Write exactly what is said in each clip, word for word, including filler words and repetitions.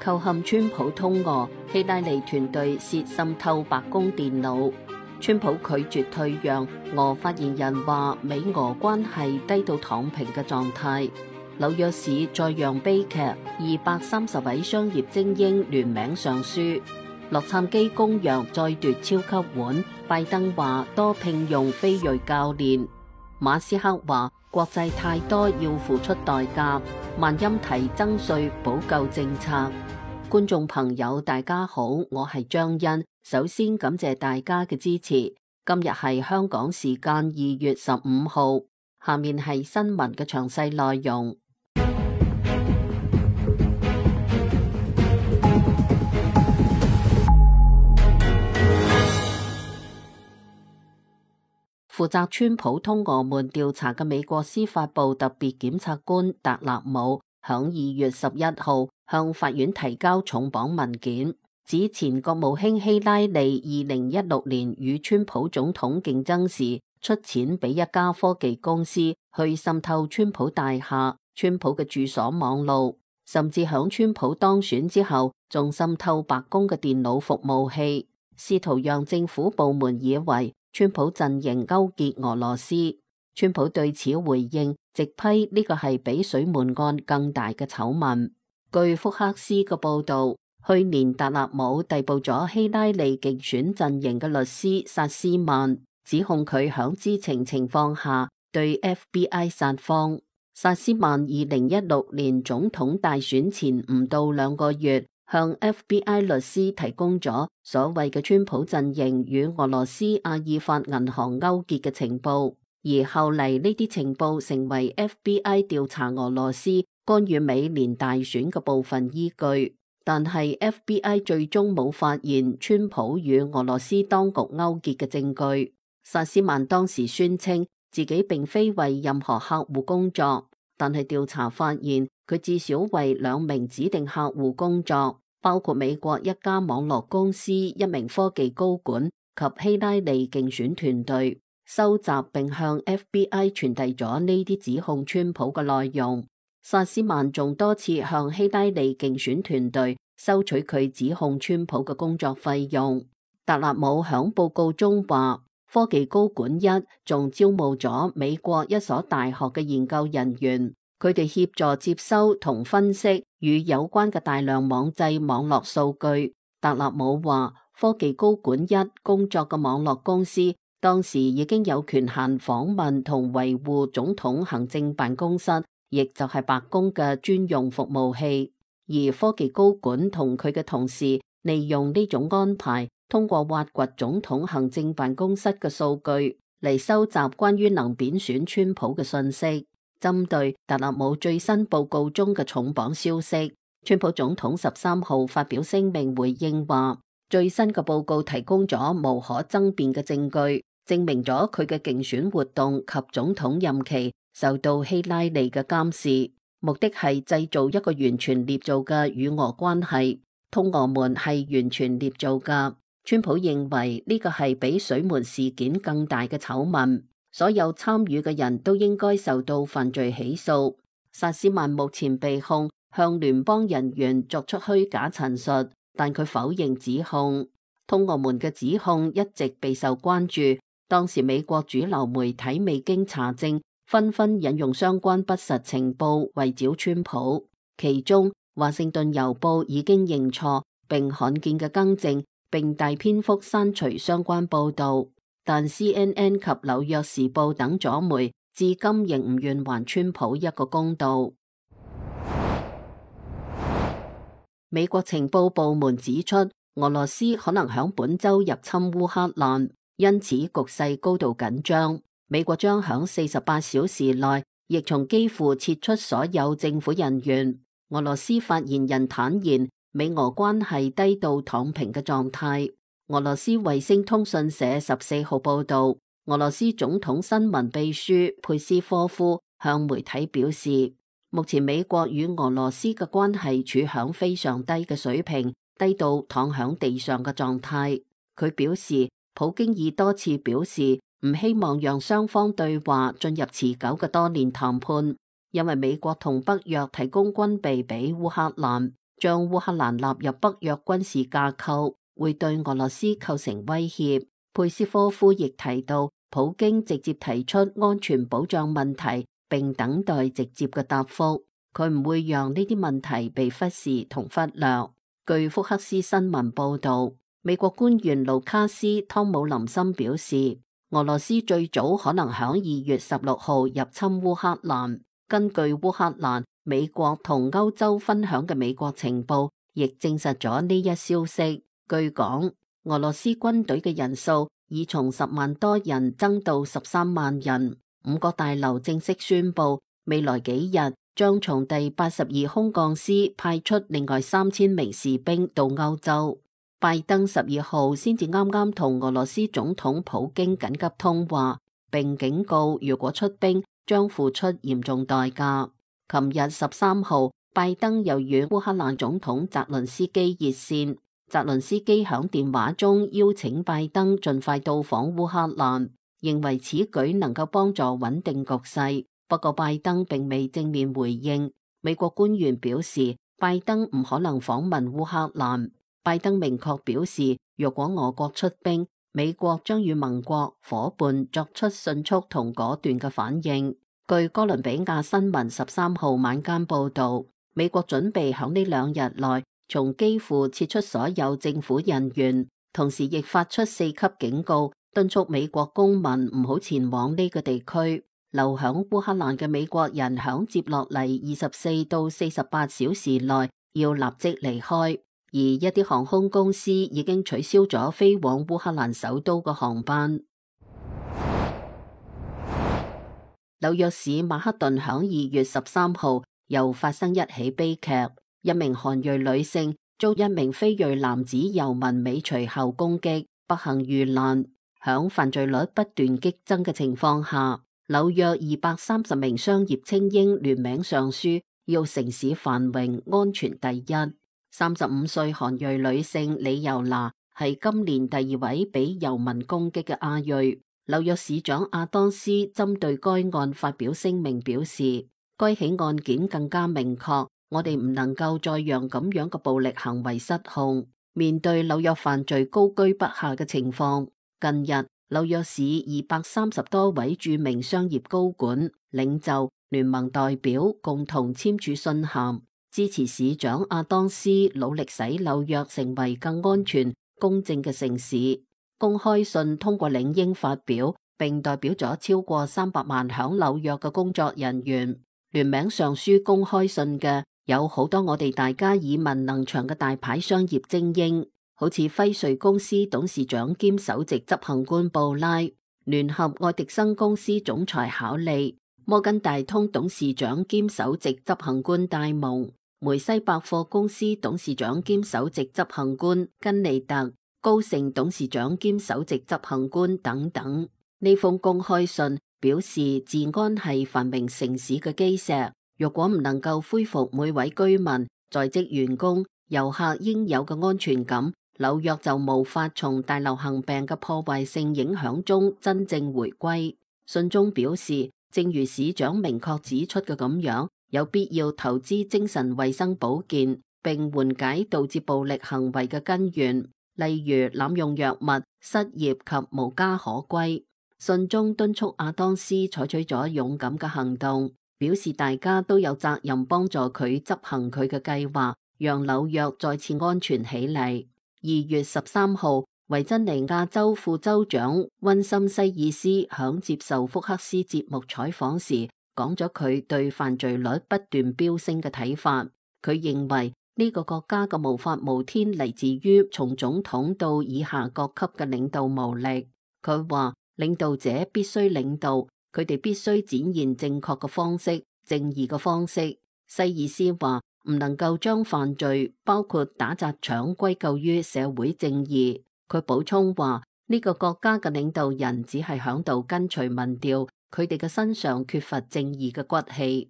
構陷川普通俄，希拉里團隊涉滲透白宮電腦。川普拒絕退讓，俄發言人話美俄關係低到躺平嘅狀態。紐約市再讓悲劇，二百三十位商業精英聯名上書。洛杉磯公羊再奪超級碗，拜登話多聘用非裔教練。馬斯克話國際太多要付出代價，萬音提增稅補救政策。觀眾朋友大家好，我係張欣，首先感謝大家嘅支持。今日係香港時間二月十五號，下面係新聞嘅詳細內容。負責川普通俄門調查嘅美國司法部特別檢察官達納姆響二月十一號向法院提交重磅文件，指前國務卿希拉里二零一六年與川普總統競爭時，出錢俾一家科技公司去滲透川普大廈、川普嘅住所網路，甚至響川普當選之後，仲滲透白宮嘅電腦服務器，試圖讓政府部門以為川普陣營勾結俄羅斯。川普對此回應，直批呢個係比水門案更大嘅醜聞。據福克斯嘅報道，去年達納姆逮捕咗希拉里競選陣營嘅律師薩斯曼，指控佢響知情情況下對 F B I 撒謊。薩斯曼二零一六年總統大選前唔到兩個月，向 F B I 律師提供咗所謂嘅川普陣營與俄羅斯阿爾法銀行勾結嘅情報，而後嚟呢啲情報成為 F B I 調查俄羅斯干預美聯大選嘅部分依據。但係 F B I 最終冇發現川普與俄羅斯當局勾結嘅證據。薩斯曼當時宣稱自己並非為任何客戶工作，但係調查發現佢至少為兩名指定客戶工作，包括美國一家網絡公司一名科技高管及希拉里競選團隊，收集並向 F B I 傳遞咗呢啲指控川普嘅內容。薩斯曼仲多次向希拉里競選團隊收取佢指控川普嘅工作費用。達納姆響報告中話，科技高管一仲招募咗美國一所大學嘅研究人員，佢哋協助接收同分析與有關嘅大量網際網絡數據。達納姆話，科技高管一工作嘅網絡公司當時已經有權限訪問同維護總統行政辦公室，亦就係白宮嘅專用服務器，而科技高管同佢嘅同事利用呢種安排，通過挖掘總統行政辦公室嘅數據嚟收集關於能貶選川普嘅信息。針對達納姆最新報告中嘅重磅消息，川普總統十三號發表聲明回應話，最新嘅報告提供咗無可爭辯嘅證據，證明咗佢嘅競選活動及總統任期受到希拉里嘅監視，目的係製造一個完全捏造嘅與俄關係，通俄門係完全捏造㗎。川普認為呢個係比水門事件更大嘅醜聞，所有參與嘅人都應該受到犯罪起訴。薩斯曼目前被控向聯邦人員作出虛假陳述，但佢否認指控。通俄門嘅指控一直備受關注，當時美國主流媒體未經查證，紛紛引用相關不實情報圍剿川普。其中華盛頓郵報已經認錯並罕見嘅更正，並大篇幅刪除相關報道，但 C N N 及紐約時報等左媒至今仍唔願還川普一個公道。美國情報部門指出，俄羅斯可能響本周入侵烏克蘭，因此局勢高度緊張。美國將響四十八小時內亦從基輔撤出所有政府人員。俄羅斯發言人坦言，美俄關係低到躺平嘅狀態。俄羅斯衛星通訊社十四號報道，俄羅斯總統新聞秘書佩斯科夫向媒體表示，目前美國與俄羅斯嘅關係處響非常低嘅水平，低到躺響地上嘅狀態。佢表示，普京已多次表示唔希望讓雙方對話進入持久嘅多年談判，因為美國同北約提供軍備俾烏克蘭， 將烏克蘭納入北約軍事架構會對俄羅斯構成威脅。佩斯科夫亦提到，普京直接提出安全保障問題，並等待直接嘅答覆。佢唔會讓呢啲問題被忽視同忽略。據福克斯新聞報道，美國官員盧卡斯·湯姆林森表示，俄羅斯最早可能響二月十六號入侵烏克蘭。根據烏克蘭、美國同歐洲分享嘅美國情報，亦證實咗呢一消息。據講，俄羅斯軍隊嘅人數已從十萬多人增到十三萬人。五角大樓正式宣布，未來幾日將從第八十二空降師派出另外三千名士兵到歐洲。拜登十二號先至啱啱同俄羅斯總統普京緊急通話，並警告如果出兵將付出嚴重代價。琴日十三號，拜登又與烏克蘭總統澤倫斯基熱線。澤倫斯基響電話中邀請拜登盡快到訪烏克蘭，認為此舉能夠幫助穩定局勢。不過拜登並未正面回應。美國官員表示，拜登唔可能訪問烏克蘭。拜登明確表示，若果俄國出兵，美國將與盟國夥伴作出迅速同果斷嘅反應。據哥倫比亞新聞十三號晚間報道，美國準備響呢兩日內從基輔撤出所有政府人員，同時亦發出四級警告，敦促美國公民唔好前往呢個地區。留響烏克蘭嘅美國人響接落嚟二十四到四十八小時內要立即離開，而一啲航空公司已經取消咗飛往烏克蘭首都嘅航班。紐約市馬克頓響二月十三號又發生一起悲劇，一名韓裔女性遭一名非裔男子遊民尾隨後攻擊，不幸遇難。響犯罪率不斷激增嘅情況下，紐約二百三十名商業精英聯名上書，要城市繁榮安全第一。三十五歲韓裔女性李尤娜係今年第二位俾遊民攻擊嘅亞裔。紐約市長阿當斯針對該案發表聲明表示，該起案件更加明確，我哋唔能夠再讓咁樣嘅暴力行為失控。面對紐約犯罪高居不下嘅情況，近日紐約市二百三十多位著名商業高管、領袖、聯盟代表共同簽署信函，支持市長阿當斯努力使紐約成為更安全、公正嘅城市。公開信通過領英發表，並代表咗超過三百萬響紐約嘅工作人員。聯名上書公開信嘅有好多我哋大家耳聞能詳嘅大牌商業精英，好似輝瑞公司董事長兼首席執行官布拉、聯合愛迪生公司總裁考利、摩根大通董事長兼首席執行官戴蒙、梅西百貨公司董事長兼首席執行官根尼特、高盛董事長兼首席執行官等等。呢封公開信表示，治安係繁榮城市嘅基石，若果唔能夠恢復每位居民、在職員工、遊客應有嘅安全感，紐約就無法從大流行病嘅破壞性影響中真正回歸。信中表示，正如市長明確指出嘅咁樣，有必要投資精神衛生保健，並緩解導致暴力行為嘅根源，例如濫用藥物、失業及無家可歸。信中敦促阿當斯採取咗勇敢嘅行動，表示大家都有責任幫助佢執行佢嘅計劃，讓紐約再次安全起嚟。二月十三號，維珍尼亞州副州長溫森西爾斯響接受福克斯節目採訪時，講咗佢對犯罪率不斷飆升嘅睇法。佢認為呢個國家嘅無法無天嚟自於從總統到以下各級嘅領導無力。佢話領導者必須領導，佢哋必須展現正確嘅方式、正義嘅方式。西爾斯話唔能夠將犯罪包括打砸搶歸咎於社會正義。佢補充話呢個國家嘅領導人只係響度跟隨民調，佢哋嘅身上缺乏正義嘅骨氣。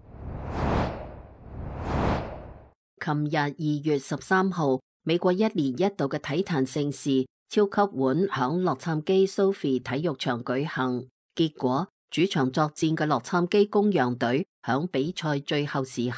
琴日二月十三號，美國一年一度嘅體壇盛事超級碗響洛杉磯 Sophie 體育場舉行，結果主場作戰嘅洛杉磯公羊隊響比賽最後時刻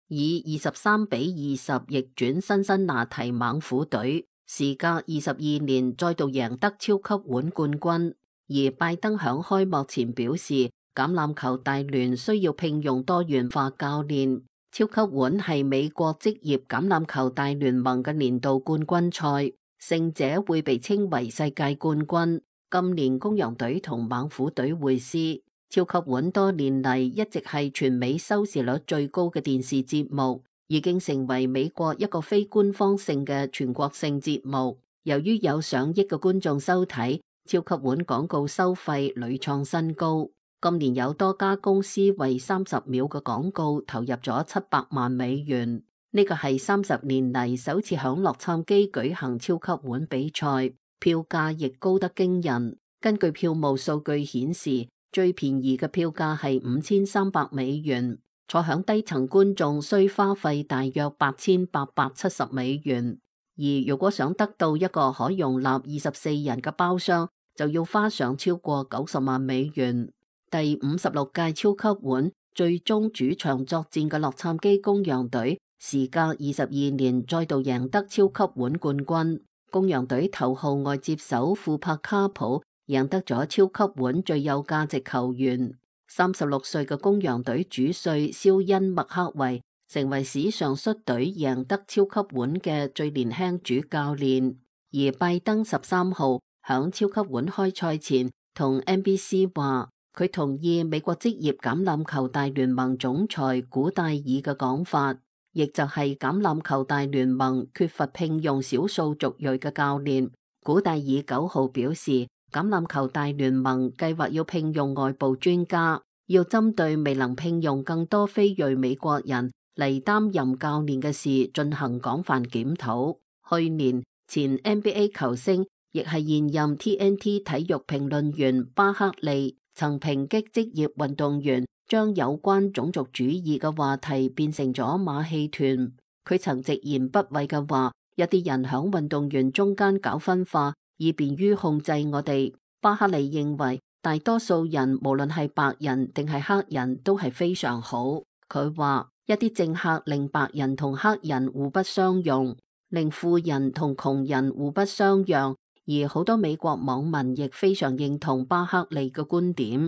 以二十三比二十逆轉辛辛那提猛虎隊，時隔二十二年再度贏得超級碗冠軍。而拜登響開幕前表示，橄欖球大聯需要聘用多元化教練。超級碗係美國職業橄欖球大聯盟嘅年度冠軍賽，勝者會被稱為世界冠軍。今年公羊隊同猛虎隊會師。超級碗多年嚟一直係全美收視率最高嘅電視節目，已經成為美國一個非官方性嘅全國性節目。由於有上億嘅觀眾收睇，超級碗廣告收費屢創新高。今年有多家公司為三十秒嘅廣告投入咗七百萬美元，呢個係三十年嚟首次響洛杉磯舉行超級碗比賽，票價亦高得驚人。根據票務數據顯示，最便宜嘅票價係五千三百美元，坐響低層觀眾需花費大約八千八百七十美元，而如果想得到一個可容納二十四人嘅包廂，就要花上超過九十萬美元。第五十六屆超級碗最終主場作戰嘅洛杉磯公羊隊，時隔二十二年再度贏得超級碗冠軍。公羊隊頭號外接手庫柏卡普贏得咗超級碗最有價值球員。三十六歲嘅公羊隊主帥肖恩麥克維成為史上率隊贏得超級碗嘅最年輕主教練。而拜登十三號響超級碗開賽前同 N B C 話，佢同意美國職業橄欖球大聯盟總裁古戴爾嘅講法，亦就係橄欖球大聯盟缺乏聘用少數族裔嘅教練。古戴爾九號表示，橄欖球大聯盟計劃要聘用外部專家，要針對未能聘用更多非裔美國人嚟擔任教練嘅事進行廣泛檢討。去年前 N B A 球星亦係現任 T N T 體育評論員巴克利曾抨擊職業運動員將有關種族主義嘅話題變成咗馬戲團。佢曾直言不諱嘅話，有啲人響運動員中間搞分化，以便於控制我哋。巴克利認為大多數人無論係白人定係黑人都係非常好。佢話一啲政客令白人同黑人互不相容，令富人同窮人互不相讓。而好多美國網民亦非常認同巴克利嘅觀點。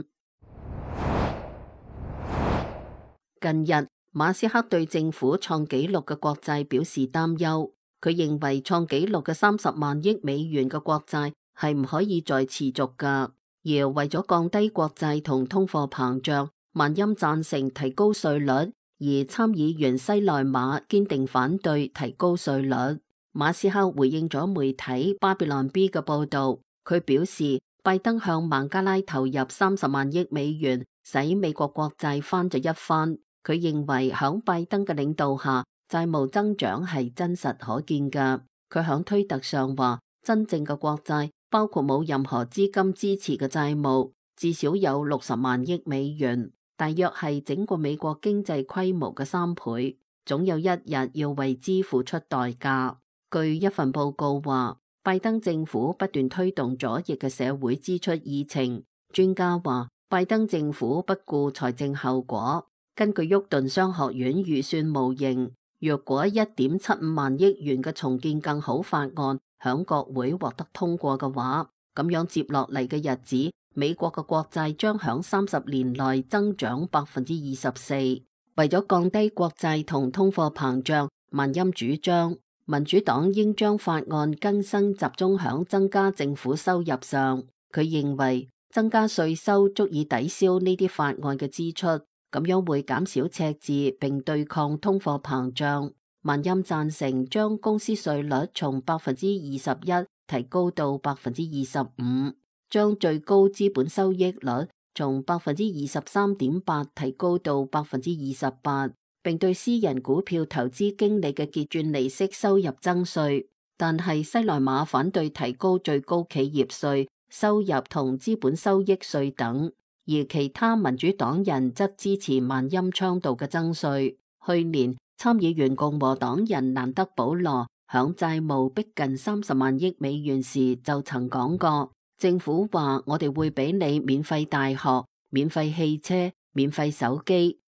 近日，馬斯克對政府創紀錄嘅國債表示擔憂，佢認為創紀錄嘅三十萬億美元嘅國債係唔可以再持續㗎，而為咗降低國債同通貨膨脹，萬欽贊成提高稅率，而參議員西內馬堅定反對提高稅率。馬斯克回應咗媒體巴比倫 B 嘅報道，佢表示拜登向孟加拉投入三十萬億美元，使美國國債翻咗一番。佢認為響拜登嘅領導下，債務增長係真實可見㗎。佢響推特上話，真正嘅國債包括冇任何資金支持嘅債務，至少有六十萬億美元，大約係整個美國經濟規模嘅三倍。總有一日要為之付出代價。據一份報告話，拜登政府不斷推動左翼嘅社會支出議程。專家話，拜登政府不顧財政後果。根據沃頓商學院預算模型，若果一點七五萬億元嘅重建更好法案響國會獲得通過嘅話，咁樣接落嚟嘅日子，美國嘅國債將響三十年內增長百分之二十四。為咗降低國債同通貨膨脹，萬欽主張民主黨應將法案更新集中響增加政府收入上。佢認為增加稅收足以抵消呢啲法案嘅支出，咁樣會減少赤字並對抗通貨膨脹。萬欽贊成將公司稅率從百分之二十一提高到百分之二十五，將最高資本收益率從百分之二十三點八提高到百分之二十八。並對私人股票投資經理嘅結轉利息收入徵稅，但係西內馬反對提高最高企業稅、收入同資本收益稅等，而其他民主黨人則支持萬欽倡導嘅徵稅。去年參議員共和黨人蘭德保羅響債務逼近三十萬億美元時就曾講過，政府話我哋會俾你免費大學、免費汽車、免費手機。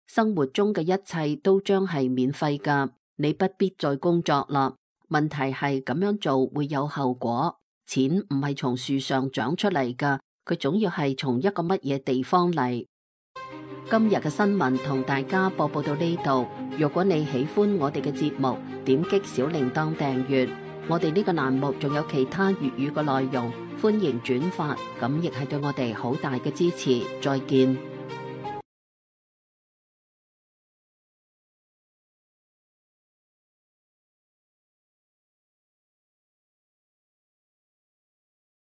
生活中嘅一切都將係免費噶，你不必再工作啦。問題係咁樣做會有後果，錢唔係從樹上長出嚟噶，佢總要係從一個乜嘢地方嚟。今日嘅新聞同大家播報到呢度，如果你喜歡我哋嘅節目，點擊小鈴鐺訂閱。我哋呢個欄目仲有其他粵語嘅內容，歡迎轉發，咁亦係對我哋好大嘅支持。再見。